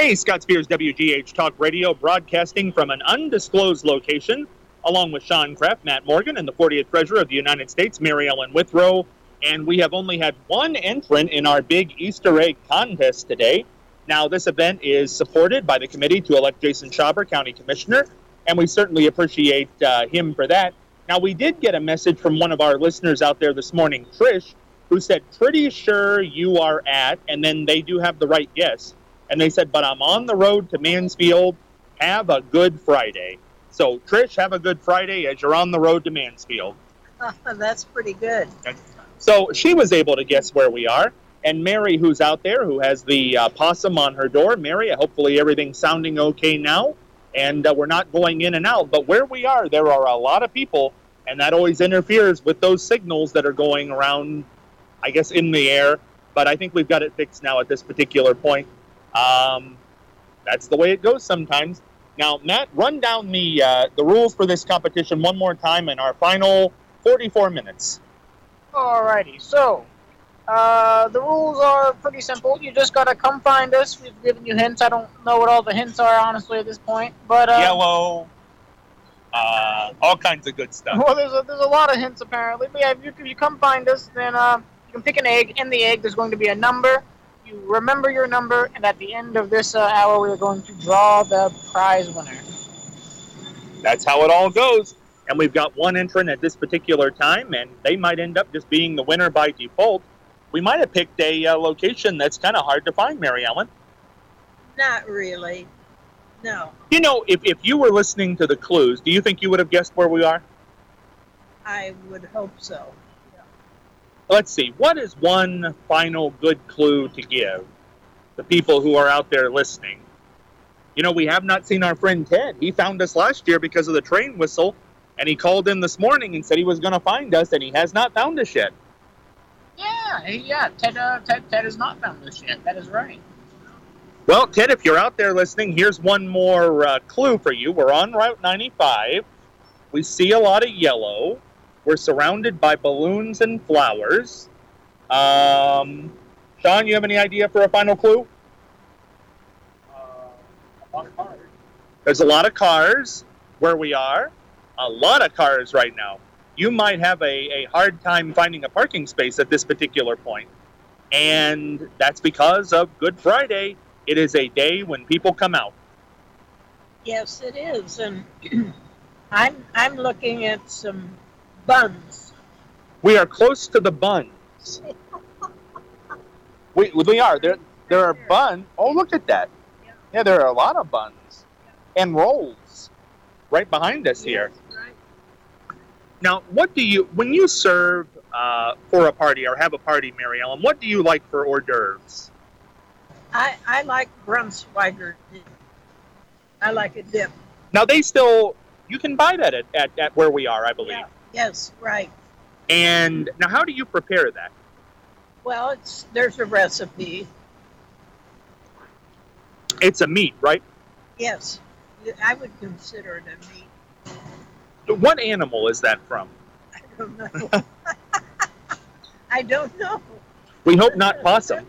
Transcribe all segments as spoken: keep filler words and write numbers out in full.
Hey, Scott Spears, W G H Talk Radio, broadcasting from an undisclosed location, along with Sean Kraft, Matt Morgan, and the fortieth Treasurer of the United States, Mary Ellen Withrow. And we have only had one entrant in our big Easter egg contest today. Now, this event is supported by the committee to elect Jason Schauber, County Commissioner, and we certainly appreciate uh, him for that. Now, we did get a message from one of our listeners out there this morning, Trish, who said, pretty sure you are at, and then they do have the right guess. And they said, but I'm on the road to Mansfield. Have a good Friday. So, Trish, have a good Friday as you're on the road to Mansfield. Uh, that's pretty good. Okay. So, she was able to guess where we are. And Mary, who's out there, who has the uh, possum on her door. Mary, hopefully everything's sounding okay now. And uh, we're not going in and out. But where we are, there are a lot of people. And that always interferes with those signals that are going around, I guess, in the air. But I think we've got it fixed now at this particular point. Um, that's the way it goes sometimes. Now, Matt, run down the uh, the rules for this competition one more time in our final forty-four minutes. Alrighty, so uh, the rules are pretty simple. You just gotta come find us. We've given you hints. I don't know what all the hints are, honestly, at this point. But uh, yellow, uh, all kinds of good stuff. Well, there's a, there's a lot of hints apparently. But yeah, if you, if you come find us, then uh, you can pick an egg. In the egg, there's going to be a number. You remember your number, and at the end of this uh, hour, we are going to draw the prize winner. That's how it all goes. And we've got one entrant at this particular time, and they might end up just being the winner by default. We might have picked a uh, location that's kind of hard to find, Mary Ellen. Not really. No. You know, if, if you were listening to the clues, do you think you would have guessed where we are? I would hope so. Let's see, what is one final good clue to give the people who are out there listening? You know, we have not seen our friend Ted. He found us last year because of the train whistle, and he called in this morning and said he was going to find us, and he has not found us yet. Yeah, yeah, Ted, uh, Ted, Ted has not found us yet. That is right. Well, Ted, if you're out there listening, here's one more uh, clue for you. We're on Route ninety-five. We see a lot of yellow. We're surrounded by balloons and flowers. Um, Sean, you have any idea for a final clue? Uh, a lot of cars. There's a lot of cars where we are. A lot of cars right now. You might have a, a hard time finding a parking space at this particular point. And that's because of Good Friday. It is a day when people come out. Yes, it is. And I'm I'm looking at some buns. We are close to the buns. we we are. There there are buns. Oh, look at that. Yeah, there are a lot of buns. And rolls right behind us here. Yes, right. Now, what do you, when you serve uh, for a party or have a party, Mary Ellen, what do you like for hors d'oeuvres? I, I like Brunswiger dip. I like a dip. Now, they still, you can buy that at, at, at where we are, I believe. Yeah. Yes, right. And now, how do you prepare that? Well, it's there's a recipe. It's a meat, right? Yes, I would consider it a meat. What animal is that from? I don't know. I don't know. We hope not possum.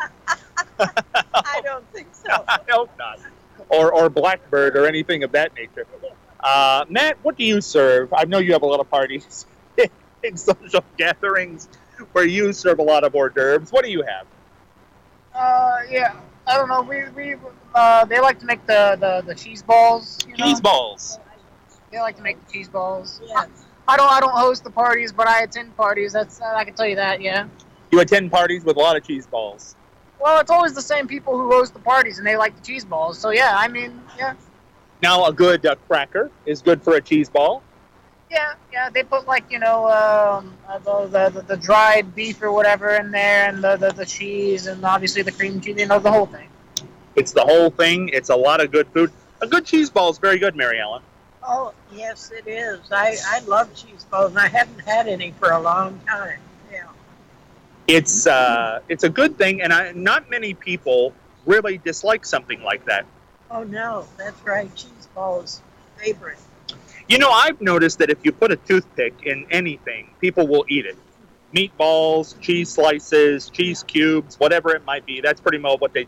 I don't think so. I hope not. Or, or blackbird or anything of that nature. Uh, Matt, what do you serve? I know you have a lot of parties and social gatherings where you serve a lot of hors d'oeuvres. What do you have? Uh, yeah, I don't know. We we uh, they like to make the, the, the cheese balls. You know? Cheese balls. They like to make the cheese balls. Yes. I don't I don't host the parties, but I attend parties. That's I can tell you that. Yeah. You attend parties with a lot of cheese balls. Well, it's always the same people who host the parties, and they like the cheese balls. So yeah, I mean, yeah. Now, a good uh, cracker is good for a cheese ball. Yeah, yeah. They put like you know um, uh, the, the the dried beef or whatever in there, and the, the the cheese, and obviously the cream cheese. You know, the whole thing. It's the whole thing. It's a lot of good food. A good cheese ball is very good, Mary Ellen. Oh, yes, it is. I, I love cheese balls, and I haven't had any for a long time. Yeah. It's uh, it's a good thing, and I, not many people really dislike something like that. Oh, no, that's right. Cheese balls, favorite. You know, I've noticed that if you put a toothpick in anything, people will eat it. Meatballs, cheese slices, cheese cubes, whatever it might be. That's pretty much what they do.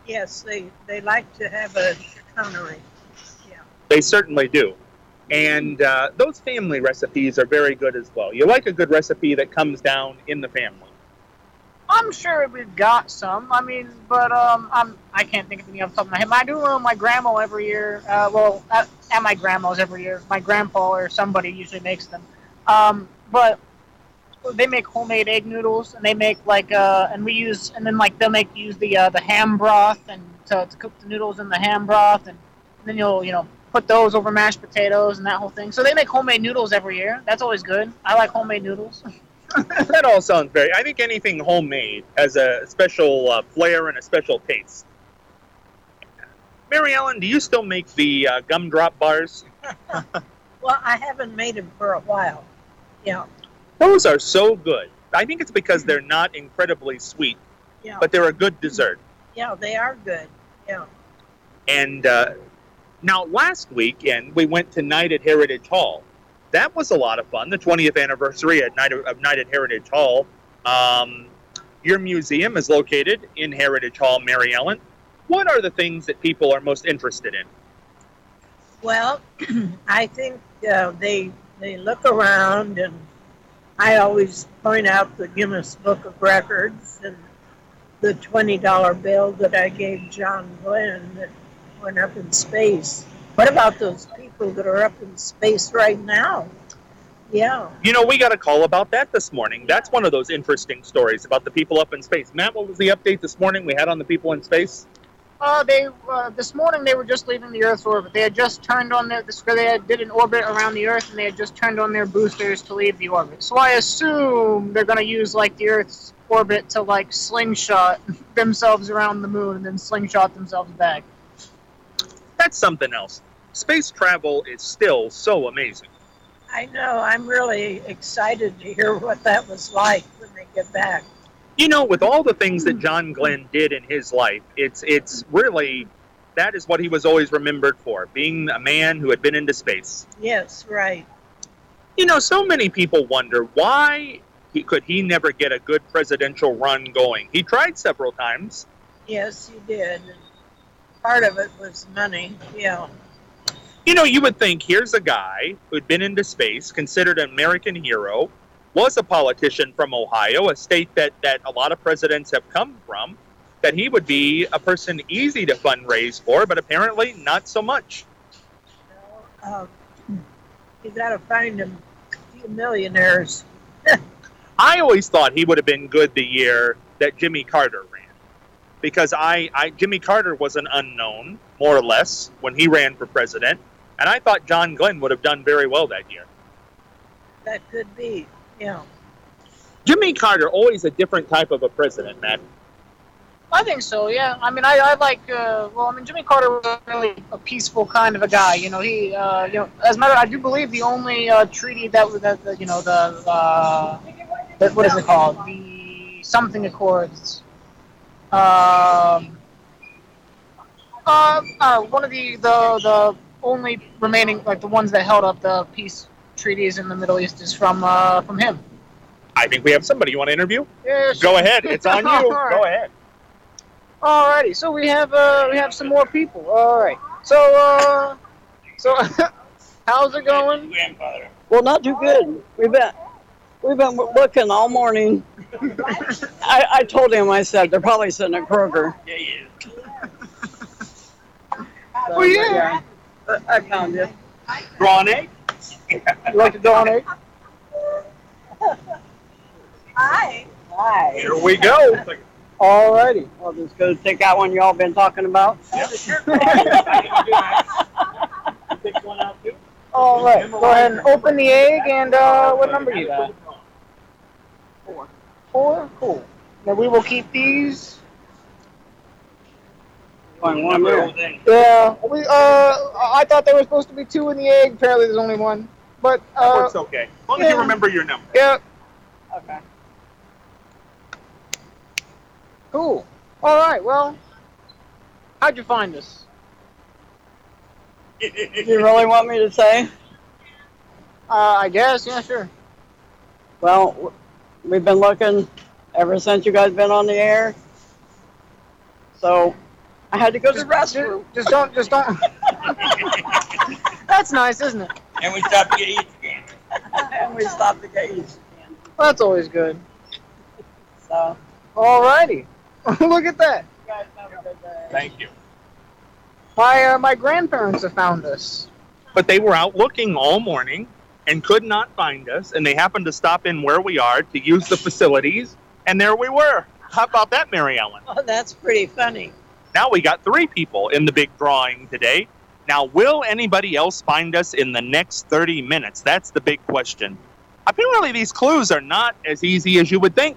Yes, they, they like to have a charcuterie. Yeah. They certainly do. And uh, those family recipes are very good as well. You like a good recipe that comes down in the family. I'm sure we've got some. I mean, but um, I'm I can't think of any off the top of my head. But I do remember my grandma every year. Uh, well, at, at my grandma's every year. My grandpa or somebody usually makes them. Um, but they make homemade egg noodles, and they make like uh, and we use and then like they'll make use the uh, the ham broth and to, to cook the noodles in the ham broth, and, and then you'll you know put those over mashed potatoes and that whole thing. So they make homemade noodles every year. That's always good. I like homemade noodles. That all sounds very. I think anything homemade has a special uh, flair and a special taste. Mary Ellen, do you still make the uh, gumdrop bars? Well, I haven't made them for a while. Yeah. Those are so good. I think it's because they're not incredibly sweet, Yeah. but they're a good dessert. Yeah, they are good. Yeah. And uh, now, last weekend, we went to Night at Heritage Hall. That was a lot of fun, the twentieth anniversary at Night of, of Night at Heritage Hall. Um, your museum is located in Heritage Hall, Mary Ellen. What are the things that people are most interested in? Well, I think uh, they they look around, and I always point out the Guinness Book of Records and the twenty dollar bill that I gave John Glenn that went up in space. What about those people that are up in space right now? Yeah. You know, we got a call about that this morning. That's one of those interesting stories about the people up in space. Matt, what was the update this morning we had on the people in space? Uh, they uh, this morning they were just leaving the Earth's orbit. They had just turned on their this, they had, did an orbit around the Earth, and they had just turned on their boosters to leave the orbit. So I assume they're going to use like the Earth's orbit to like slingshot themselves around the moon and then slingshot themselves back. That's something else. Space travel is still so amazing. I know. I'm really excited to hear what that was like when they get back. You know, with all the things that John Glenn did in his life, it's it's really, that is what he was always remembered for, being a man who had been into space. Yes, right. You know, so many people wonder why he, could he never get a good presidential run going. He tried several times. Yes, you did. And part of it was money. Yeah. You know, you would think here's a guy who'd been into space, considered an American hero, was a politician from Ohio, a state that, that a lot of presidents have come from, that he would be a person easy to fundraise for, but apparently not so much. Well, um, you got to find a few millionaires. I always thought he would have been good the year that Jimmy Carter ran, because I, I Jimmy Carter was an unknown, more or less, when he ran for president, and I thought John Glenn would have done very well that year. That could be, yeah. Jimmy Carter, always a different type of a president, Matt. I think so, yeah. I mean, I, I like, uh, well, I mean, Jimmy Carter was really a peaceful kind of a guy. You know, he, uh, you know, as a matter, I do believe the only uh, treaty that was, that, the, you know, the, uh, the, what is it called? The something Accords. Um, uh, uh, one of the, the, the only remaining, like the ones that held up the peace treaties in the Middle East is from, uh, from him. I think we have somebody you want to interview. Yeah, sure. Go ahead. It's on you. Right. Go ahead. Alrighty, so we have uh we have some more people. All right, so uh so how's it going? Grandfather. Well, not too good. We've been we've been looking all morning. I, I told him, I said they're probably sitting at Kroger. Yeah, yeah. So, Well, yeah. yeah. I found you. Drawn egg? You like to draw an egg? Hi. Hi. Here we go. Alrighty. Well, just go take out one y'all been talking about. All right, go ahead and open the egg, and uh, what number you got? Four. Four? Cool. Now we will keep these. One, one more. Yeah, we, uh, I thought there was supposed to be two in the egg. Apparently there's only one. But, uh, It's okay. As long as you yeah. remember your number. yeah, Okay. cool. All right, well, how'd you find us? Do you really want me to say? Uh, I guess, yeah, sure. Well, w- we've been looking ever since you guys been on the air. So I had to go to the restroom. Just don't, just don't. That's nice, isn't it? And we stopped to get each again. And we stopped to get each again. Well, that's always good. So, Alrighty. Look at that. you guys have a good day. Thank you. My uh, my grandparents have found us. But they were out looking all morning and could not find us, and they happened to stop in where we are to use the facilities, and there we were. How about that, Mary Ellen? Oh, that's pretty funny. Now we got three people in the big drawing today. Now, will anybody else find us in the next thirty minutes? That's the big question. Apparently, these clues are not as easy as you would think.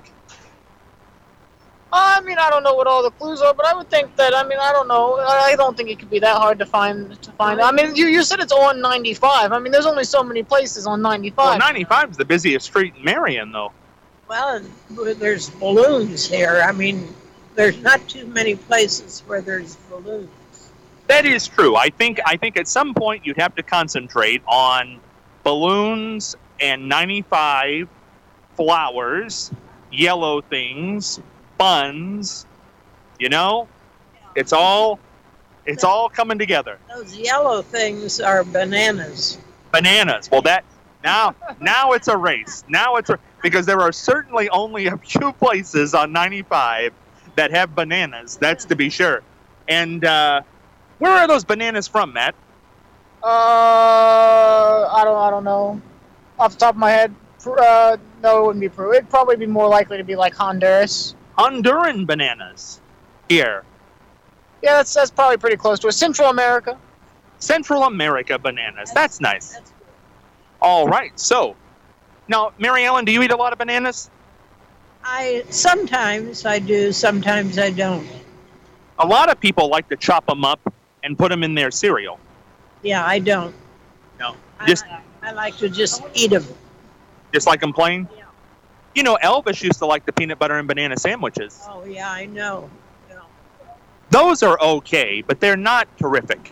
I mean, I don't know what all the clues are, but I would think that. I mean, I don't know. I don't think it could be that hard to find. To find. I mean, you, you said it's on ninety-five. I mean, there's only so many places on ninety-five. Well, ninety-five is the busiest street in Marion, though. Well, there's balloons here. I mean, there's not too many places where there's balloons. That is true. I think I think at some point you'd have to concentrate on balloons and ninety-five, flowers, yellow things, buns. You know, it's all it's all coming together. Those yellow things are bananas. Bananas. Well, that now now it's a race. Now it's a because there are certainly only a few places on ninety-five that have bananas. That's to be sure. And uh, where are those bananas from, Matt? Uh, I don't. I don't know. Off the top of my head, uh, no, it wouldn't be Peru. It'd probably be more likely to be like Honduras. Honduran bananas. Here. Yeah, that's that's probably pretty close to it. Central America. Central America bananas. That's nice. That's good. All right. So, now, Mary Ellen, do you eat a lot of bananas? I sometimes I do, sometimes I don't. A lot of people like to chop them up and put them in their cereal. Yeah, I don't. No. I, Just I like to just eat them. just like them plain? Yeah. You know, Elvis used to like the peanut butter and banana sandwiches. Oh yeah, I know. No. Those are okay, but they're not terrific.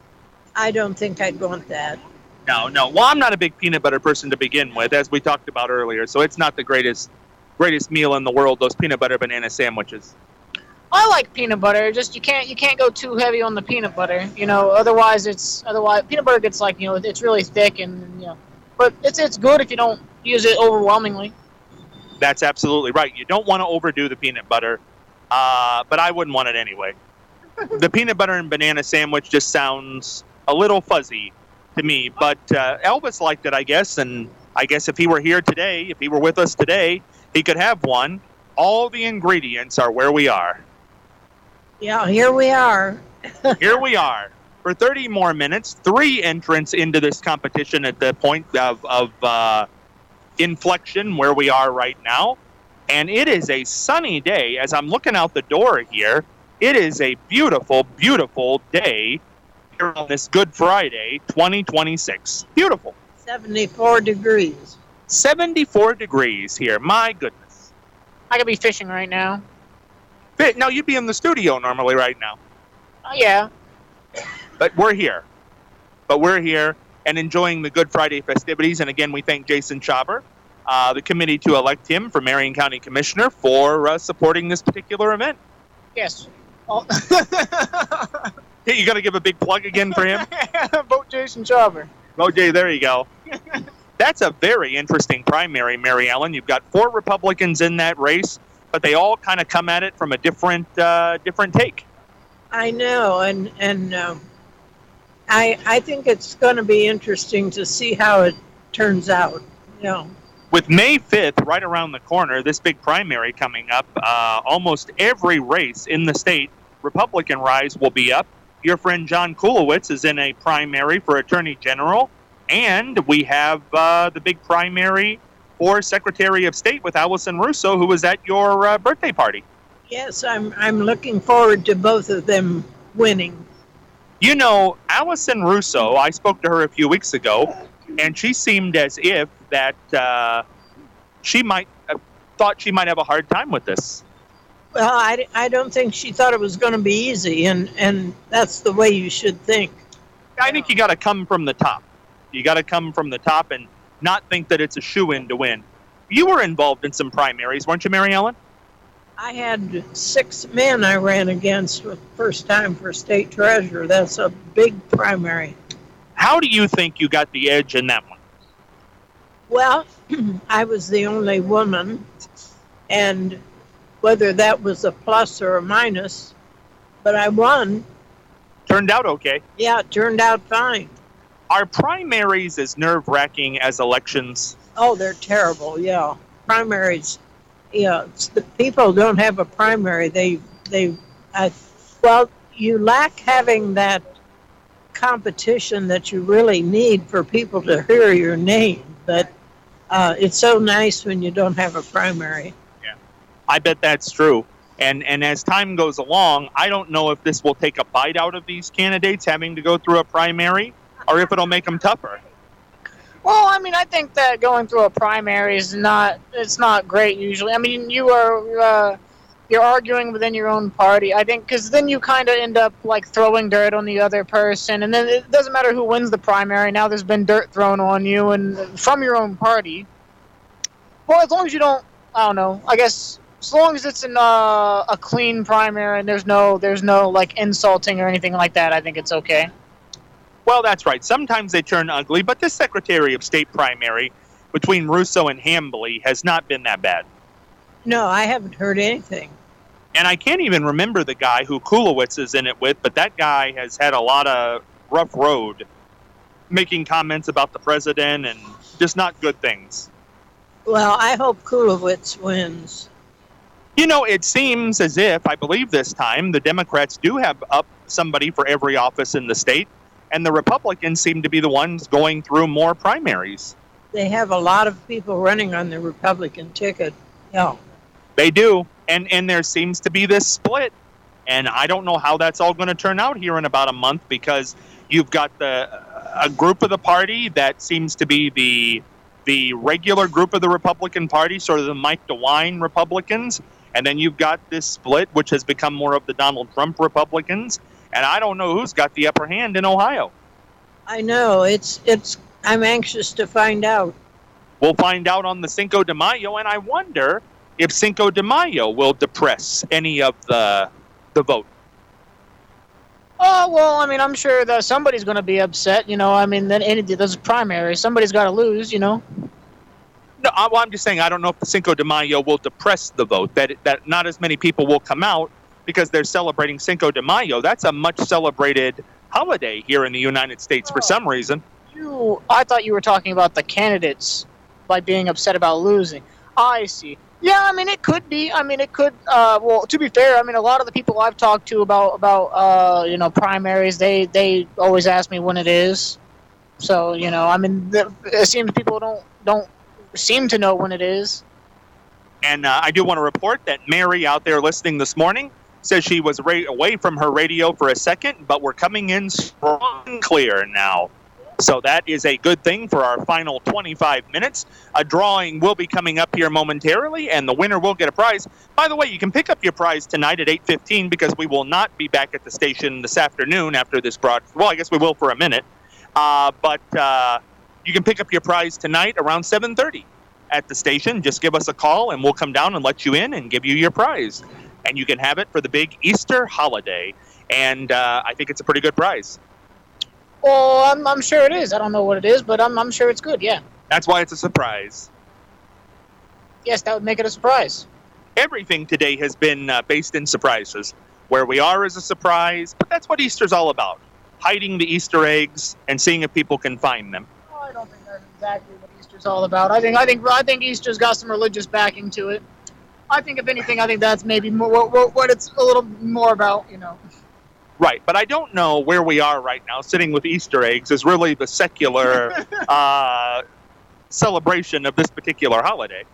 I don't think I'd want that. No, no. Well, I'm not a big peanut butter person to begin with, as we talked about earlier, so it's not the greatest greatest meal in the world, those peanut butter banana sandwiches. I like peanut butter. Just you can't you can't go too heavy on the peanut butter. You know, otherwise it's otherwise peanut butter gets like you know it's really thick and you know, but it's it's good if you don't use it overwhelmingly. That's absolutely right. You don't want to overdo the peanut butter, uh, but I wouldn't want it anyway. The peanut butter and banana sandwich just sounds a little fuzzy to me, but uh, Elvis liked it, I guess, and I guess if he were here today, if he were with us today, he could have one. All the ingredients are where we are. Yeah, here we are. Here we are. For thirty more minutes, three entrants into this competition at the point of, of uh, inflection where we are right now. And it is a sunny day. As I'm looking out the door here, it is a beautiful, beautiful day here on this Good Friday, twenty twenty-six. Beautiful. seventy-four degrees. seventy-four degrees here. My goodness. I could be fishing right now. Fit- No, you'd be in the studio normally right now. Oh yeah. But we're here. But we're here and enjoying the Good Friday festivities. And again, we thank Jason Chauber, uh, the committee to elect him for Marion County Commissioner, for uh, supporting this particular event. Yes. Oh. Hey, you got to give a big plug again for him? Vote Jason Chauber. O J, there you go. That's a very interesting primary, Mary Ellen. You've got four Republicans in that race, but they all kind of come at it from a different uh, different take. I know, and and uh, I I think it's going to be interesting to see how it turns out. You know. With May fifth right around the corner, this big primary coming up, uh, almost every race in the state, Republican rise will be up. Your friend John Kulowitz is in a primary for Attorney General, and we have uh, the big primary for Secretary of State with Allison Russo, who was at your uh, birthday party. Yes, I'm I'm looking forward to both of them winning. You know, Allison Russo, I spoke to her a few weeks ago, and she seemed as if that uh, she might uh, thought she might have a hard time with this. Well, I, I don't think she thought it was going to be easy, and, and that's the way you should think. I think you got to come from the top. You got to come from the top and not think that it's a shoo-in to win. You were involved in some primaries, weren't you, Mary Ellen? I had six men I ran against the first time for state treasurer. That's a big primary. How do you think you got the edge in that one? Well, I was the only woman, and whether that was a plus or a minus, but I won. Turned out okay. Yeah, it turned out fine. Are primaries as nerve-wracking as elections? Oh, they're terrible, yeah. Primaries, yeah. It's the people don't have a primary. They, they, I, well, you lack having that competition that you really need for people to hear your name, but uh, it's so nice when you don't have a primary. Yeah, I bet that's true. And and as time goes along, I don't know if this will take a bite out of these candidates having to go through a primary, or if it'll make them tougher. Well, I mean, I think that going through a primary is not, it's not great usually. I mean, you are, uh, you're arguing within your own party, I think, because then you kind of end up, like, throwing dirt on the other person, and then it doesn't matter who wins the primary, now there's been dirt thrown on you, and from your own party. Well, as long as you don't, I don't know, I guess, as long as it's in uh, a clean primary and there's no, there's no, like, insulting or anything like that, I think it's okay. Well, that's right. Sometimes they turn ugly, but this Secretary of State primary between Russo and Hambly has not been that bad. No, I haven't heard anything. And I can't even remember the guy who Kulowitz is in it with, but that guy has had a lot of rough road making comments about the president and just not good things. Well, I hope Kulowitz wins. You know, it seems as if, I believe this time, the Democrats do have up somebody for every office in the state, and the Republicans seem to be the ones going through more primaries. They have a lot of people running on the Republican ticket. Yeah. They do, and, and there seems to be this split, and I don't know how that's all going to turn out here in about a month, because you've got the a group of the party that seems to be the the regular group of the Republican Party, sort of the Mike DeWine Republicans, and then you've got this split, which has become more of the Donald Trump Republicans, and I don't know who's got the upper hand in Ohio. I know. It's it's. I'm anxious to find out. We'll find out on the Cinco de Mayo, and I wonder if Cinco de Mayo will depress any of the the vote. Oh, well, I mean, I'm sure that somebody's going to be upset, you know. I mean, then any there's a primary. Somebody's got to lose, you know. No, I, well, I'm just saying I don't know if the Cinco de Mayo will depress the vote, that that not as many people will come out because they're celebrating Cinco de Mayo. That's a much celebrated holiday here in the United States for some reason. You, I thought you were talking about the candidates by being upset about losing. I see. Yeah, I mean, it could be. I mean, it could. Uh, well, to be fair, I mean, a lot of the people I've talked to about about uh, you know primaries, they they always ask me when it is. So you know, I mean, the, it seems people don't don't seem to know when it is. And uh, I do want to report that Mary out there listening this morning says she was ra- away from her radio for a second, but we're coming in strong and clear now. So that is a good thing for our final twenty-five minutes. A drawing will be coming up here momentarily, and the winner will get a prize. By the way, you can pick up your prize tonight at eight fifteen because we will not be back at the station this afternoon after this broadcast. Well, I guess we will for a minute. Uh, but uh, you can pick up your prize tonight around seven thirty at the station. Just give us a call, and we'll come down and let you in and give you your prize. And you can have it for the big Easter holiday. And uh, I think it's a pretty good prize. Well, I'm, I'm sure it is. I don't know what it is, but I'm, I'm sure it's good, yeah. That's why it's a surprise. Yes, that would make it a surprise. Everything today has been uh, based in surprises. Where we are is a surprise, but that's what Easter's all about. Hiding the Easter eggs and seeing if people can find them. Oh, I don't think that's exactly what Easter's all about. I think I think I think Easter's got some religious backing to it. I think if anything, I think that's maybe more what, what it's a little more about, you know. Right, but I don't know where we are right now. Sitting with Easter eggs is really the secular uh, celebration of this particular holiday.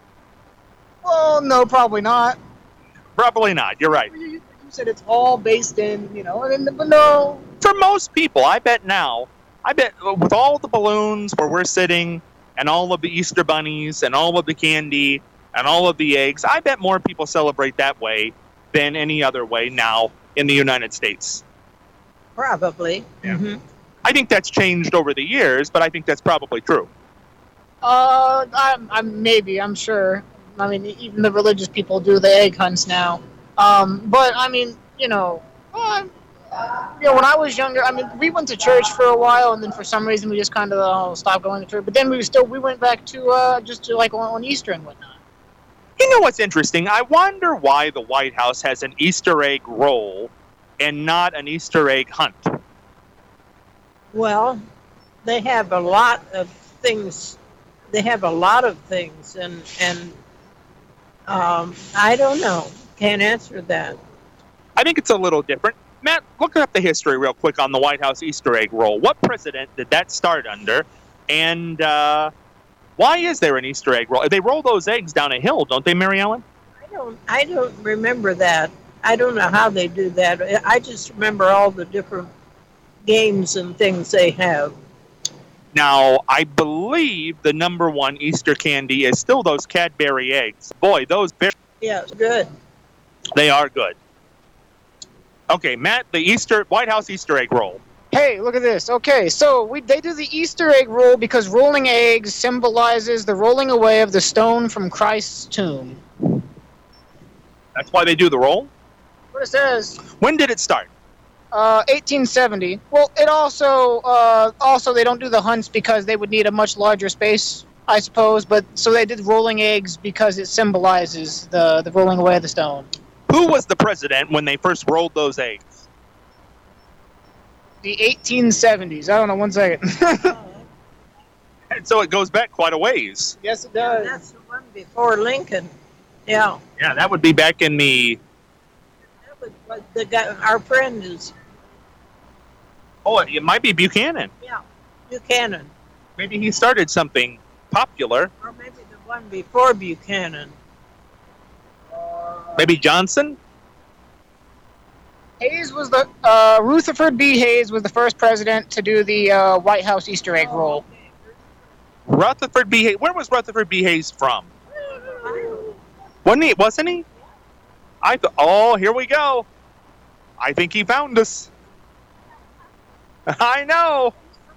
Well, no, probably not. Probably not. You're right. You, you said it's all based in, you know, and but no. For most people, I bet now, I bet with all the balloons where we're sitting and all of the Easter bunnies and all of the candy and all of the eggs, I bet more people celebrate that way than any other way now in the United States. Probably. Yeah. Mm-hmm. I think that's changed over the years, but I think that's probably true. Uh, I'm, I'm maybe, I'm sure. I mean, even the religious people do the egg hunts now. Um, but I mean, you know, uh, you know, when I was younger, I mean, we went to church for a while, and then for some reason we just kind of uh, stopped going to church. But then we still we went back to uh, just to like on, on Easter and whatnot. You know what's interesting? I wonder why the White House has an Easter egg roll and not an Easter egg hunt. Well, they have a lot of things. They have a lot of things, and and um, I don't know. Can't answer that. I think it's a little different. Matt, look up the history real quick on the White House Easter egg roll. What president did that start under? And uh, why is there an Easter egg roll? They roll those eggs down a hill, don't they, Mary Ellen? I don't. I don't remember that. I don't know how they do that. I just remember all the different games and things they have. Now, I believe the number one Easter candy is still those Cadbury eggs. Boy, those berries. Yeah, it's good. They are good. Okay, Matt, the Easter White House Easter egg roll. Hey, look at this. Okay, so we they do the Easter egg roll because rolling eggs symbolizes the rolling away of the stone from Christ's tomb. That's why they do the roll? What it says. When did it start? Uh, eighteen seventy. Well, it also uh, also they don't do the hunts because they would need a much larger space, I suppose. But so they did rolling eggs because it symbolizes the the rolling away of the stone. Who was the president when they first rolled those eggs? The eighteen seventies. I don't know. One second. And so it goes back quite a ways. Yes, it Yeah, does. that's the one before Lincoln. Yeah. Yeah, that would be back in the. That was what the guy, our friend is. Oh, it might be Buchanan. Yeah, Buchanan, Maybe he started something popular. or maybe the one before Buchanan. Maybe Johnson. Hayes was the uh, Rutherford B. Hayes was the first president to do the uh, White House Easter egg roll. Rutherford B. Hayes. Where was Rutherford B. Hayes from? Wasn't he? Wasn't he? I th- oh, here we go. I think he found us. I know.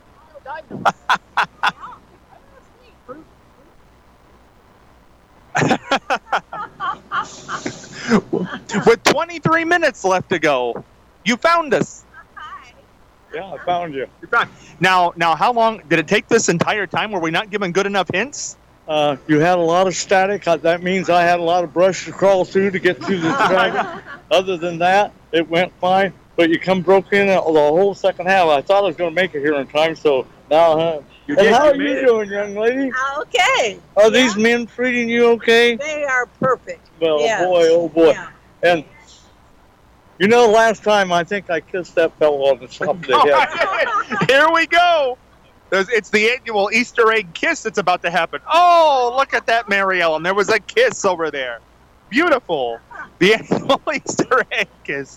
With twenty-three minutes left to go, you found us. Yeah, I found you. You're fine. Now, now, how long did it take this entire time? Were we not given good enough hints? Uh, you had a lot of static. Uh, That means I had a lot of brush to crawl through to get through the dragon. Other than that, it went fine. But you come broke in the whole second half. I thought I was going to make it here in time, so now, huh? You And did, how you are made you it. doing, young lady? Okay. Are Yeah, these men treating you okay? They are perfect. Well, Yes. boy, oh boy. Yeah. And you know, last time I think I kissed that fellow on the top of the head. Here we go. There's, it's the annual Easter egg kiss that's about to happen. Oh, look at that, Mary Ellen. There was a kiss over there. Beautiful. The annual Easter egg kiss.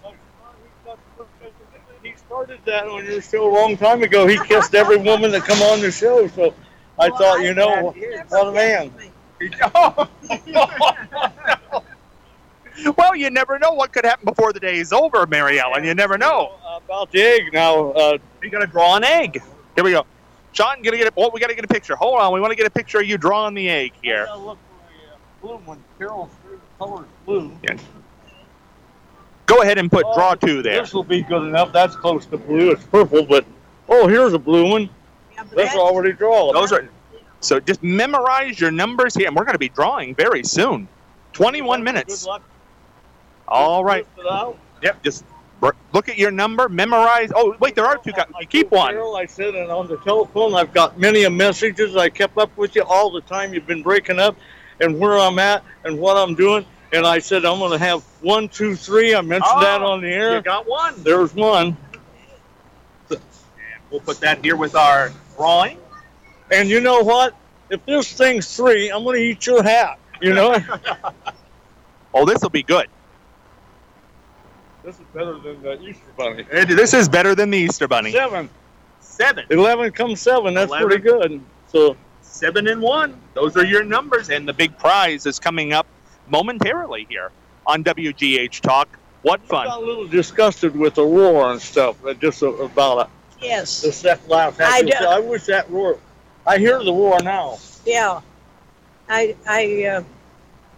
He started that on your show a long time ago. He kissed every woman that come on the show. So I Well, thought, I- you know, I- what never what a man. guessed me. Oh, no. Well, you never know what could happen before the day is over, Mary Ellen. You never know. Uh, about the egg now. Uh, You got to draw an egg. Here we go. Sean, gonna get a, oh, we got to get a picture. Hold on. We want to get a picture of you drawing the egg here. I gotta look for a uh, blue one. Carol's favorite color is blue. Yeah. Go ahead and put Oh, draw two there. This will be good enough. That's close to blue. It's purple, but oh, here's a blue one. Yeah, but That's that's- already drawn. Those are so. Just memorize your numbers here, and we're going to be drawing very soon. Twenty-one minutes. Good luck. All right. Lift it out. Yep. Just br- look at your number. Memorize. Oh, wait. There are two. guys. I You keep told one. Carol, I said, and on the telephone, I've got many a messages. I kept up with you all the time. You've been breaking up, and where I'm at, and what I'm doing. And I said, I'm going to have one, two, three. I mentioned Oh, that on the You air. got one. There's one. And we'll put that here with our drawing. And you know what? If this thing's three, I'm going to eat your hat. You know? Oh, this will be good. This is better than the Easter Bunny. Uh, This is better than the Easter Bunny. Seven. Seven. Eleven comes seven. That's Eleven. pretty good. So Seven and one. Those are your numbers, and the big prize is coming up momentarily here on W G H Talk. What I fun! got a little disgusted with the roar and stuff. uh, Just a- about it. Yes. The second last half. I do- I wish that roar. I hear the roar now. Yeah. I I uh,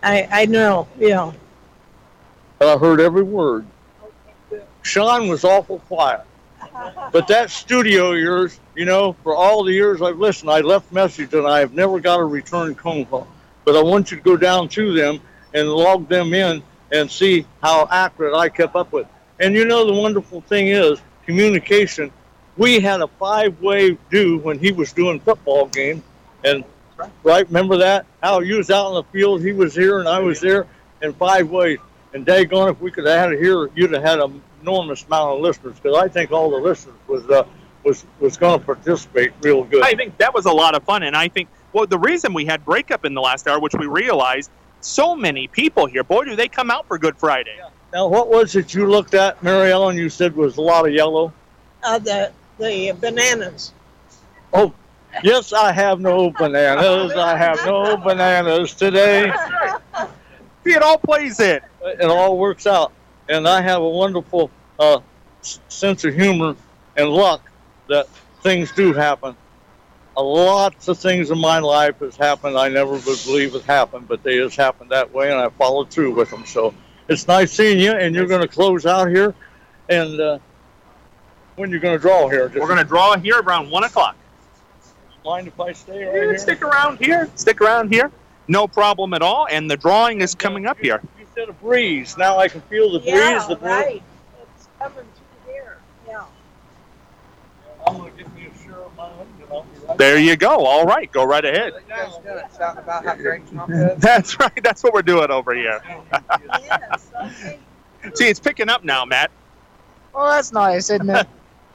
I, I know, yeah. I heard every word. Sean was awful quiet. But that studio of yours, you know, for all the years I've listened, I left messages and I have never got a return phone call. But I want you to go down to them and log them in and see how accurate I kept up with. And you know, the wonderful thing is communication. We had a five-way do when he was doing football games. And, right, remember that? How you was out in the field, he was here and I was there in five ways. And daggone, if we could have had it here, you'd have had an enormous amount of listeners, because I think all the listeners was uh, was was going to participate real good. I think that was a lot of fun, and I think, well, the reason we had breakup in the last hour, which we realized, so many people here, boy, do they come out for Good Friday. Yeah. Now, what was it you looked at, Mary Ellen, you said was a lot of yellow? Uh, the, the bananas. Oh, yes, I have no bananas. I have no bananas today. See, it all plays in. It all works out. And I have a wonderful uh, sense of humor and luck that things do happen. A lots of things in my life has happened I never would believe it happened, but they just happened that way, and I followed through with them. So it's nice seeing you, and you're going to close out here. And uh, when you're going to draw here? Just We're going to draw here around one o'clock. Mind if I stay right yeah, here? Stick around here. Stick around here. No problem at all. And the drawing is coming up here. You said a breeze. Now I can feel the breeze. Yeah, the right. It's coming through here. Yeah. I'm going to give me a share of my own, and I'll be right There you go. All right. Go right ahead. About how great Trump is. That's right. That's what we're doing over here. Yes, okay. See, it's picking up now, Matt. Oh, that's nice, isn't it?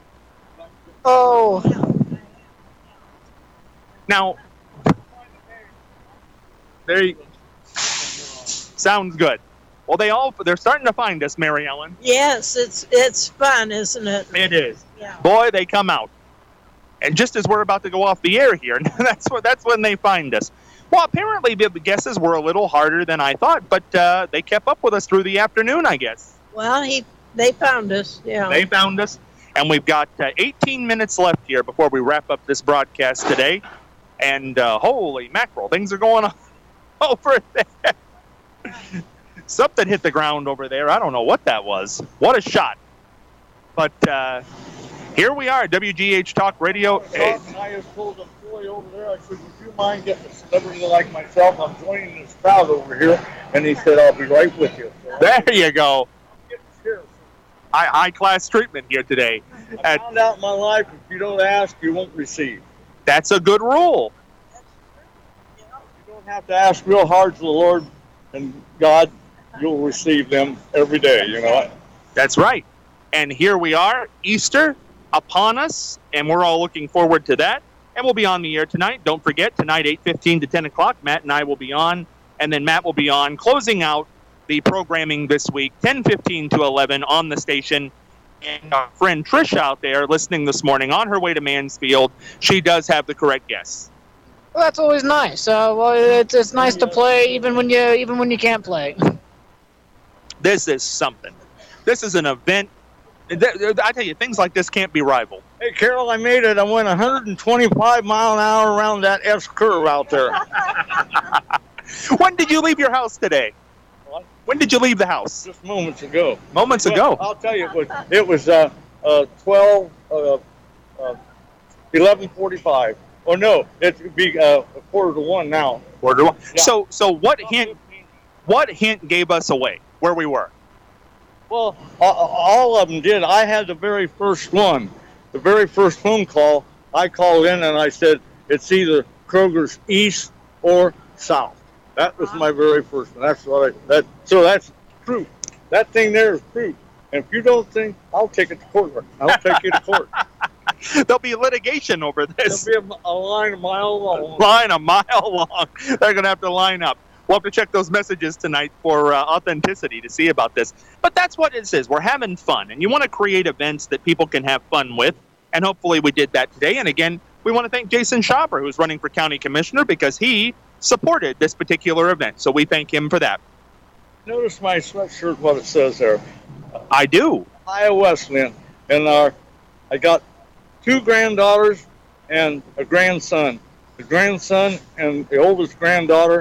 Oh. Now, there you sounds good. Well, they all they're starting to find us, Mary Ellen. Yes, it's it's fun, isn't it? It is. Yeah. Boy, they come out. And just as we're about to go off the air here, that's what that's when they find us. Well, apparently the guesses were a little harder than I thought, but uh, they kept up with us through the afternoon, I guess. Well, he they found us. Yeah. They found us, and we've got uh, eighteen minutes left here before we wrap up this broadcast today. And uh, holy mackerel, things are going on over there. Something hit the ground over there. I don't know what that was. What a shot. But uh, here we are, W G H Talk Radio. Hey. I just told the boy over there, I said, would you mind getting a celebrity like myself? I'm joining this crowd over here. And he said, I'll be right with you. So there you go. High, high-class treatment here today. I At, found out in my life, if you don't ask, you won't receive. That's a good rule. You don't have to ask real hard to the Lord and God. You'll receive them every day, you know. That's right. And here we are, Easter upon us, and we're all looking forward to that. And we'll be on the air tonight. Don't forget, tonight, eight fifteen to ten o'clock, Matt and I will be on, and then Matt will be on, closing out the programming this week, ten fifteen to eleven on the station. And our friend Trish out there listening this morning on her way to Mansfield, she does have the correct guess. Well, that's always nice. Uh, well, it's it's nice to play even when you even when you can't play. This is something. This is an event. I tell you, things like this can't be rivaled. Hey, Carol, I made it. I went one hundred twenty-five mile an hour around that S curve out there. When did you leave your house today? What? When did you leave the house? Just moments ago. Moments well, ago. I'll tell you, it was, it was uh, uh, twelve, uh, uh, eleven forty-five. Oh, no, it would be uh, a quarter to one now. Quarter to one. Yeah. So, so what hint? What hint gave us away where we were? Well, all of them did. I had the very first one. The very first phone call, I called in and I said, it's either Kroger's east or south. That was my very first one. That's what I, that, so that's proof. That thing there is proof. And if you don't think, I'll take it to court. I'll take you to court. There'll be litigation over this. There'll be a, a line a mile long. Line a mile long. They're going to have to line up. We'll have to check those messages tonight for uh, authenticity to see about this. But that's what it is. We're having fun. And you want to create events that people can have fun with. And hopefully we did that today. And again, we want to thank Jason Schauber, who's running for county commissioner, because he supported this particular event. So we thank him for that. Notice my sweatshirt, what it says there. I do. Ohio Wesleyan. And our, I got two granddaughters and a grandson. The grandson and the oldest granddaughter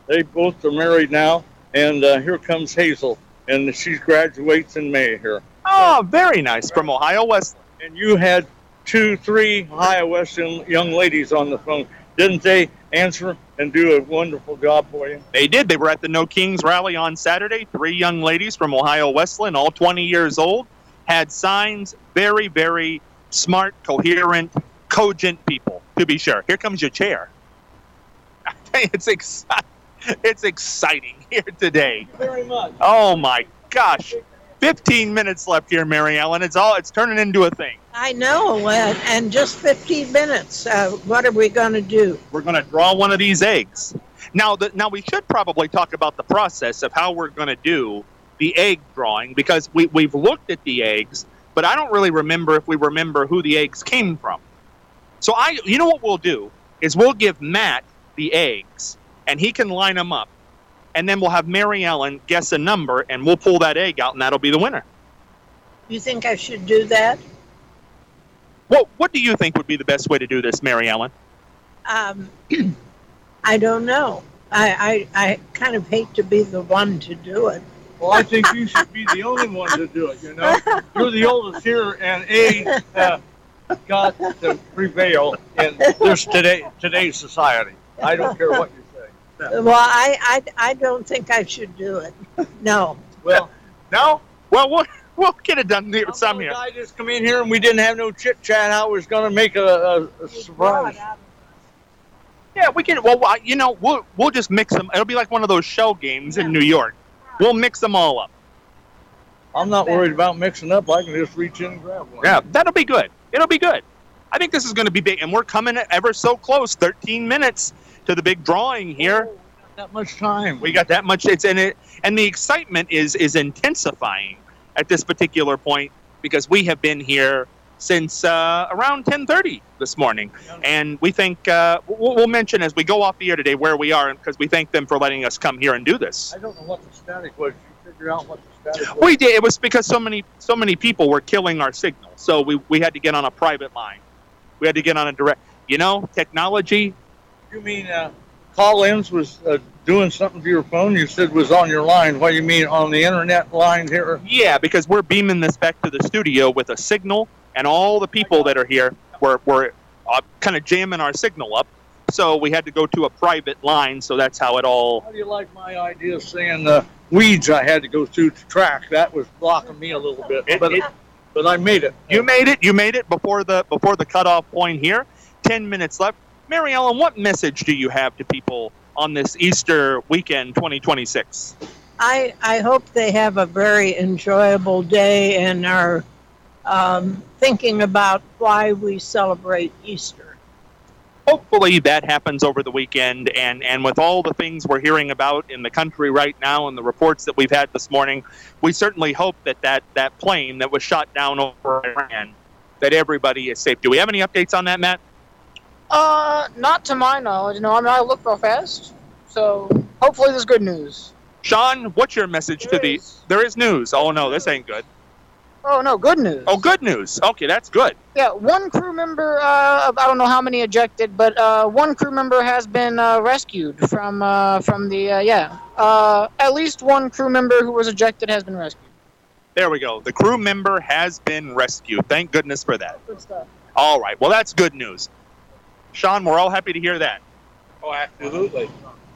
They both are married now, and uh, here comes Hazel, and she graduates in May here. Oh, very nice. From Ohio Wesleyan. And you had two, three Ohio Wesleyan young ladies on the phone. Didn't they answer and do a wonderful job for you? They did. They were at the No Kings rally on Saturday. Three young ladies from Ohio Wesleyan, all twenty years old, had signs. Very, very smart, coherent, cogent people, to be sure. Here comes your chair. I tell you, it's exciting. It's exciting here today. Thank you very much. Oh my gosh. fifteen minutes left here, Mary Ellen. It's all it's turning into a thing. I know, uh, and just fifteen minutes. Uh, what are we going to do? We're going to draw one of these eggs. Now, the, now we should probably talk about the process of how we're going to do the egg drawing, because we, we've looked at the eggs, but I don't really remember if we remember who the eggs came from. So I, you know what we'll do is we'll give Matt the eggs, and he can line them up, and then we'll have Mary Ellen guess a number, and we'll pull that egg out, and that'll be the winner. You think I should do that? Well, what do you think would be the best way to do this, Mary Ellen? Um, I don't know. I, I I kind of hate to be the one to do it. Well, I think you should be the only one to do it, you know? You're the oldest here, and age uh, got to prevail in this today today's society. I don't care what you say. Well, I, I, I don't think I should do it. No. Well, No? Well, we'll, we'll get it done here, some here. I just come in here and we didn't have no chit chat. I was going to make a, a, a surprise. Yeah, we can. Well, I- you know, we'll we'll just mix them. It'll be like one of those shell games in New York. We'll mix them all up. I'm not worried about mixing up. I can just reach in and grab one. Yeah, that'll be good. It'll be good. I think this is going to be big, and we're coming ever so close. thirteen minutes to the big drawing here. Oh, not that much time. We got that much. It's in it, and the excitement is is intensifying at this particular point because we have been here since uh, around ten thirty this morning, and we think uh, we'll, we'll mention as we go off the air today where we are, because we thank them for letting us come here and do this. I don't know what the static was. Did you figure out what the static was? We did. It was because so many so many people were killing our signal, so we we had to get on a private line. We had to get on a direct. You know, technology. You mean uh, Collins was uh, doing something to your phone? You said was on your line. What do you mean on the internet line here? Yeah, because we're beaming this back to the studio with a signal, and all the people that are here were were uh, kind of jamming our signal up. So we had to go to a private line. So that's how it all. How do you like my idea of saying the weeds I had to go through to track? That was blocking me a little bit, It- but it- but I made it. You made it. You made it before the before the cutoff point here. Ten minutes left. Mary Ellen, what message do you have to people on this Easter weekend, twenty twenty-six? I, I hope they have a very enjoyable day and are um, thinking about why we celebrate Easter. Hopefully that happens over the weekend, and, and with all the things we're hearing about in the country right now and the reports that we've had this morning, we certainly hope that that, that plane that was shot down over Iran, that everybody is safe. Do we have any updates on that, Matt? Uh, not to my knowledge. No, I mean, I look real fast. So hopefully there's good news. Sean, what's your message to the... There is news. Oh, no, this ain't good. Oh, no, good news. Oh, good news. Okay, that's good. Yeah, one crew member, uh, I don't know how many ejected, but uh, one crew member has been uh, rescued from uh, from the, uh, yeah. Uh, at least one crew member who was ejected has been rescued. There we go. The crew member has been rescued. Thank goodness for that. Good stuff. All right. Well, that's good news. Sean, we're all happy to hear that. Oh, absolutely.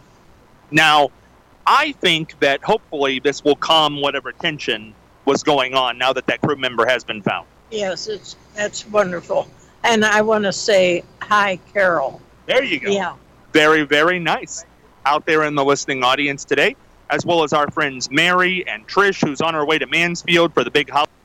Now, I think that hopefully this will calm whatever tension was going on now that that crew member has been found. Yes, it's that's wonderful. And I want to say hi, Carol. There you go. Yeah. Very, very nice. Out there in the listening audience today, as well as our friends Mary and Trish, who's on her way to Mansfield for the big holiday.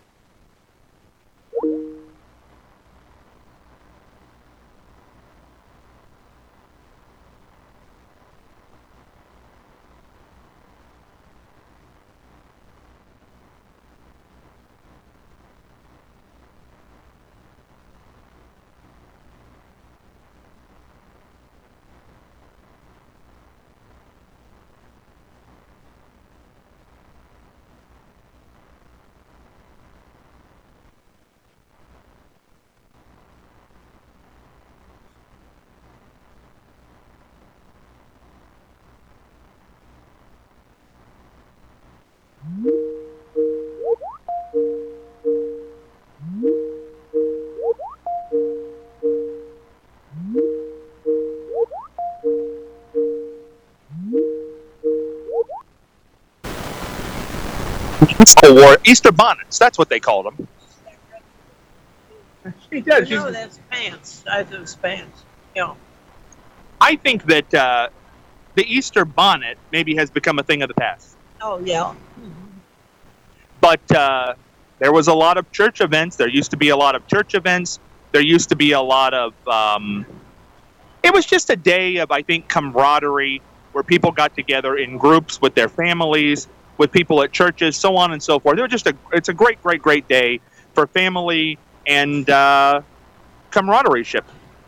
Or Easter bonnets. That's what they called them. She does. No, that's pants. I those pants. Yeah. I think that uh, the Easter bonnet maybe has become a thing of the past. Oh, yeah. But uh, there was a lot of church events. There used to be a lot of church events. There used to be a lot of... Um, it was just a day of, I think, camaraderie, where people got together in groups with their families, with people at churches, so on and so forth. It was just a, it's a great, great, great day for family and uh, camaraderie ship.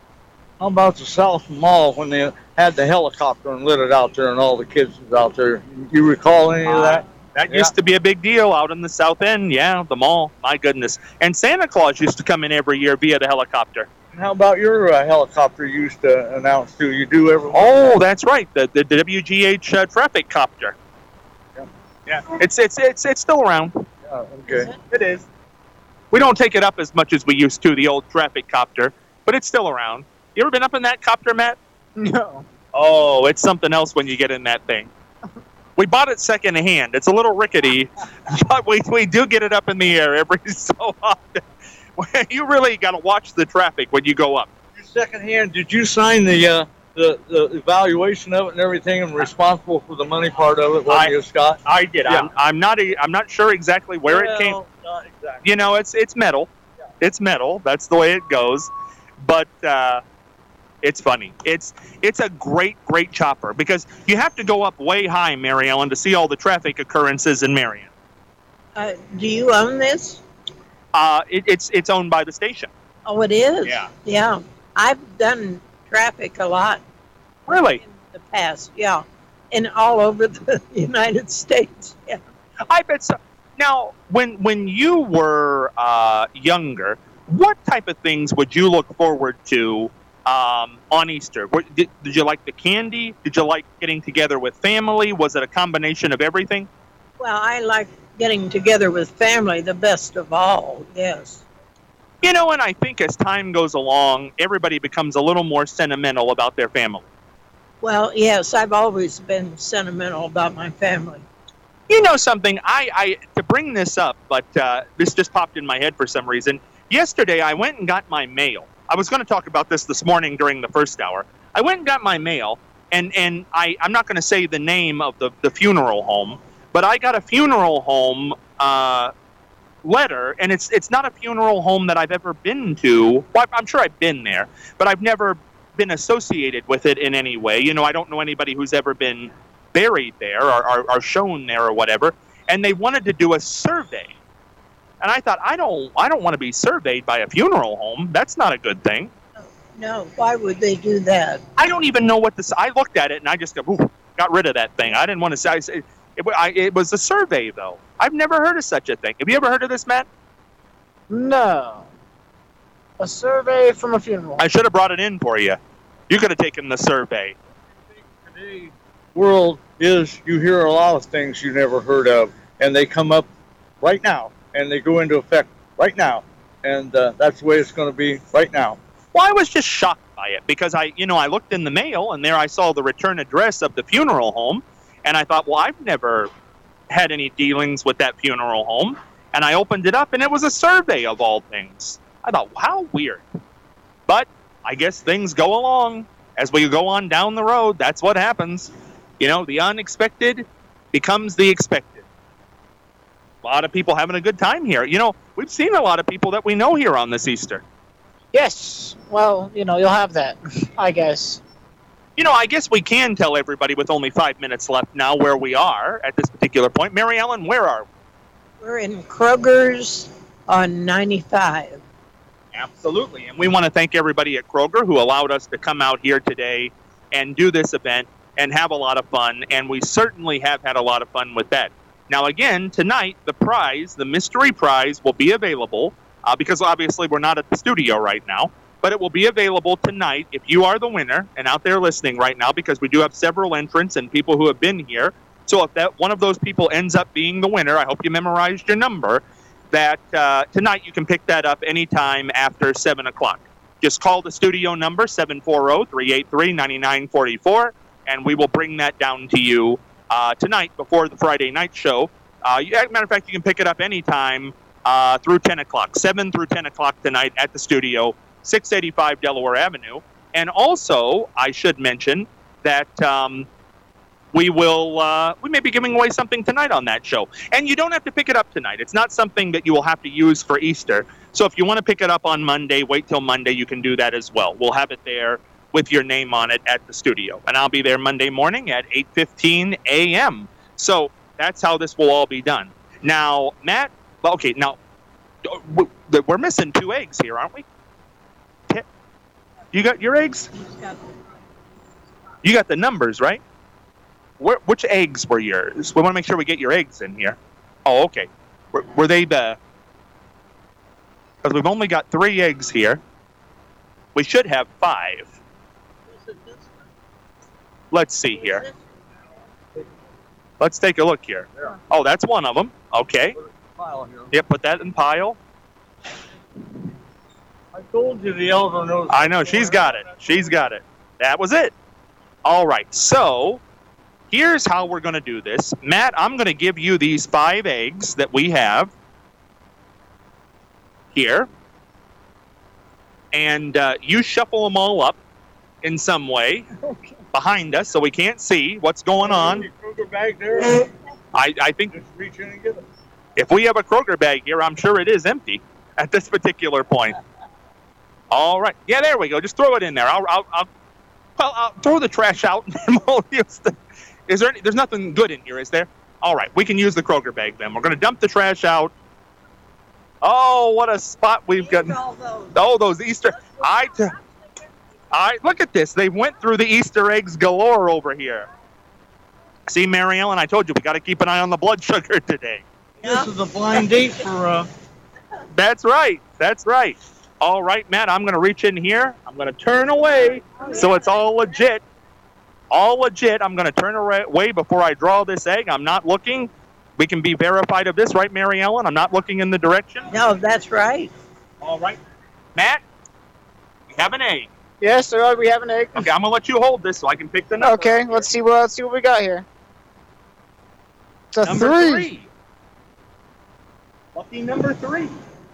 How about the South Mall when they had the helicopter and lit it out there and all the kids was out there? You recall any of that? Uh, that Yeah. used to be a big deal out in the South End. Yeah, the mall. My goodness. And Santa Claus used to come in every year via the helicopter. And how about your uh, helicopter you used to announce to? You do every Oh, that's right. The the, the W G H uh, traffic copter. Yeah. Yeah. It's it's it's it's still around. Yeah, okay. It is. We don't take it up as much as we used to, the old traffic copter, but it's still around. You ever been up in that copter, Matt? No. Oh, it's something else when you get in that thing. We bought it secondhand. It's a little rickety, but we we do get it up in the air every so often. You really got to watch the traffic when you go up. Your second hand, did you sign the, uh, the the evaluation of it and everything and responsible for the money part of it, wasn't I- you, Scott? I did. Yeah. I'm, I'm not. A, I'm not sure exactly where it came. Well, not exactly. You know, it's it's metal. Yeah. It's metal. That's the way it goes. But uh, it's funny. It's it's a great great chopper because you have to go up way high, Mary Ellen, to see all the traffic occurrences in Marion. Uh, do you own this? Uh, it, it's it's owned by the station. Oh, it is? Yeah. Yeah. I've done traffic a lot Really? in the past, yeah. And all over the United States, yeah. I bet so. Now, when when you were uh, younger, what type of things would you look forward to um, on Easter? What, did, did you like the candy? Did you like getting together with family? Was it a combination of everything? Well, I like getting together with family the best of all, yes. You know, and I think as time goes along, everybody becomes a little more sentimental about their family. Well, yes, I've always been sentimental about my family. You know something? I, I to bring this up, but uh, this just popped in my head for some reason. Yesterday, I went and got my mail. I was going to talk about this this morning during the first hour. I went and got my mail, and, and I, I'm not going to say the name of the, the funeral home, but I got a funeral home uh, letter, and it's it's not a funeral home that I've ever been to. Well, I'm sure I've been there, but I've never been associated with it in any way. You know, I don't know anybody who's ever been buried there or, or, or shown there or whatever. And they wanted to do a survey, and I thought, I don't I don't want to be surveyed by a funeral home. That's not a good thing. No, why would they do that? I don't even know what this. I looked at it and I just go, ooh, got rid of that thing. I didn't want to say. I, said- it, I, it was a survey, though. I've never heard of such a thing. Have you ever heard of this, Matt? No. A survey from a funeral. I should have brought it in for you. You could have taken the survey. Today's world is you hear a lot of things you never heard of, and they come up right now, and they go into effect right now, and uh, that's the way it's going to be right now. Well, I was just shocked by it because I, you know, I looked in the mail and there I saw the return address of the funeral home, and I thought, well, I've never had any dealings with that funeral home, and I opened it up and it was a survey of all things. I thought, how weird. But I guess things go along as we go on down the road. That's what happens. You know, the unexpected becomes the expected. A lot of people having a good time here. You know, we've seen a lot of people that we know here on this Easter. Yes. Well, you know, you'll have that, I guess. You know, I guess we can tell everybody with only five minutes left now where we are at this particular point. Mary Ellen, where are we? We're in Kroger's on ninety-five. Absolutely. And we want to thank everybody at Kroger who allowed us to come out here today and do this event and have a lot of fun. And we certainly have had a lot of fun with that. Now, again, tonight, the prize, the mystery prize, will be available uh, because obviously we're not at the studio right now. But it will be available tonight if you are the winner and out there listening right now, because we do have several entrants and people who have been here. So if that one of those people ends up being the winner, I hope you memorized your number, that uh, tonight you can pick that up anytime after seven o'clock. Just call the studio number, seven four zero, three eight three, nine nine four four, and we will bring that down to you uh, tonight before the Friday night show. Uh, you, as a matter of fact, you can pick it up anytime uh, through ten o'clock, seven through ten o'clock tonight at the studio, six eighty-five Delaware Avenue. And also, I should mention that um, we will uh, we may be giving away something tonight on that show. And you don't have to pick it up tonight. It's not something that you will have to use for Easter. So if you want to pick it up on Monday, wait till Monday, you can do that as well. We'll have it there with your name on it at the studio. And I'll be there Monday morning at eight fifteen a.m. So that's how this will all be done. Now, Matt, okay, now, we're missing two eggs here, aren't we? You got your eggs? You got the numbers, right? Where, which eggs were yours? We want to make sure we get your eggs in here. Oh, okay. Were, were they the... Because we've only got three eggs here. We should have five. Let's see here. Let's take a look here. Oh, that's one of them. Okay. Yep, put that in pile. I told you the elder knows. I know, she's got it. She's got it. That was it. All right, so here's how we're going to do this. Matt, I'm going to give you these five eggs that we have here. And uh, you shuffle them all up in some way Okay. behind us so we can't see what's going on. Kroger bag there. I, I think Just reach in and get it. if we have a Kroger bag here, I'm sure it is empty at this particular point. All right. Yeah, there we go. Just throw it in there. I'll, I'll, I'll, well, I'll throw the trash out. And we'll use the, is there any, there's nothing good in here, is there? All right. We can use the Kroger bag then. We're going to dump the trash out. Oh, what a spot we've got. Oh, those Easter. I, t- I, look at this. They went through the Easter eggs galore over here. See, Mary Ellen, I told you we got to keep an eye on the blood sugar today. This is a blind date for. Uh... That's right. That's right. All right, Matt, I'm going to reach in here. I'm going to turn away so it's all legit. All legit. I'm going to turn away before I draw this egg. I'm not looking. We can be verified of this, right, Mary Ellen? I'm not looking in the direction. No, that's right. All right. Matt, we have an egg. Yes, sir. We have an egg. Okay, I'm going to let you hold this so I can pick the number. Okay, let's see what let's see what we got here. It's a Number three. three. Lucky number three.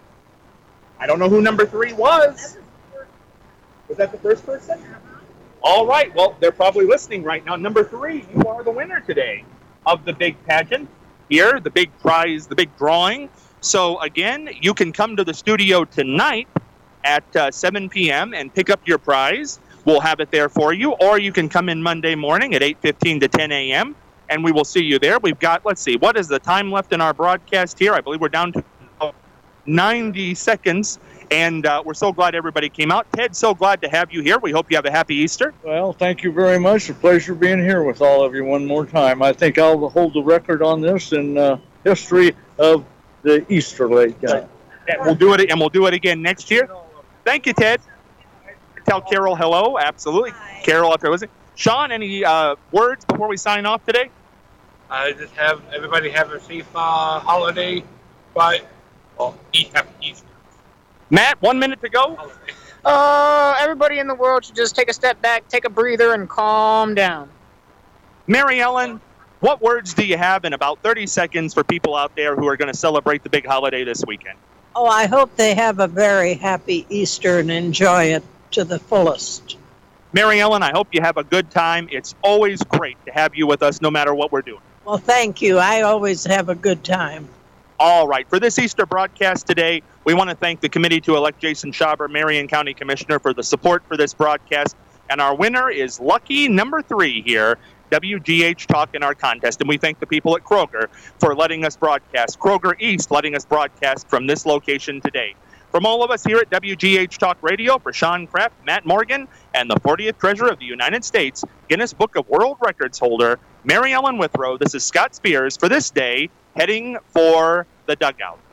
I don't know who number three was. Was that the first person? All right. Well, they're probably listening right now. Number three, you are the winner today of the big pageant here, the big prize, the big drawing. So, again, you can come to the studio tonight at uh, seven p.m. and pick up your prize. We'll have it there for you. Or you can come in Monday morning at eight fifteen to ten a.m., and we will see you there. We've got, let's see, what is the time left in our broadcast here? I believe we're down to ninety seconds, and uh, we're so glad everybody came out. Ted, so glad to have you here. We hope you have a happy Easter. Well, thank you very much. A pleasure being here with all of you one more time. I think I'll hold the record on this in uh, history of the Easter Lake game. And we'll do it, and we'll do it again next year. Thank you, Ted. Tell Carol hello. Absolutely. Hi. Carol out there listening. Sean, any uh, words before we sign off today? I just have everybody have a safe uh, holiday, but well, eat happy Easter. Matt, one minute to go. Holiday. Uh, everybody in the world should just take a step back, take a breather, and calm down. Mary Ellen, what words do you have in about thirty seconds for people out there who are going to celebrate the big holiday this weekend? Oh, I hope they have a very happy Easter and enjoy it to the fullest. Mary Ellen, I hope you have a good time. It's always great to have you with us no matter what we're doing. Well, thank you. I always have a good time. All right. For this Easter broadcast today, we want to thank the committee to elect Jason Schauber, Marion County Commissioner, for the support for this broadcast. And our winner is lucky number three here, W G H Talk in our contest. And we thank the people at Kroger for letting us broadcast, Kroger East letting us broadcast from this location today. From all of us here at W G H Talk Radio, for Sean Kraft, Matt Morgan, and the fortieth Treasurer of the United States, Guinness Book of World Records holder, Mary Ellen Withrow, this is Scott Spears for this day, heading for the dugout.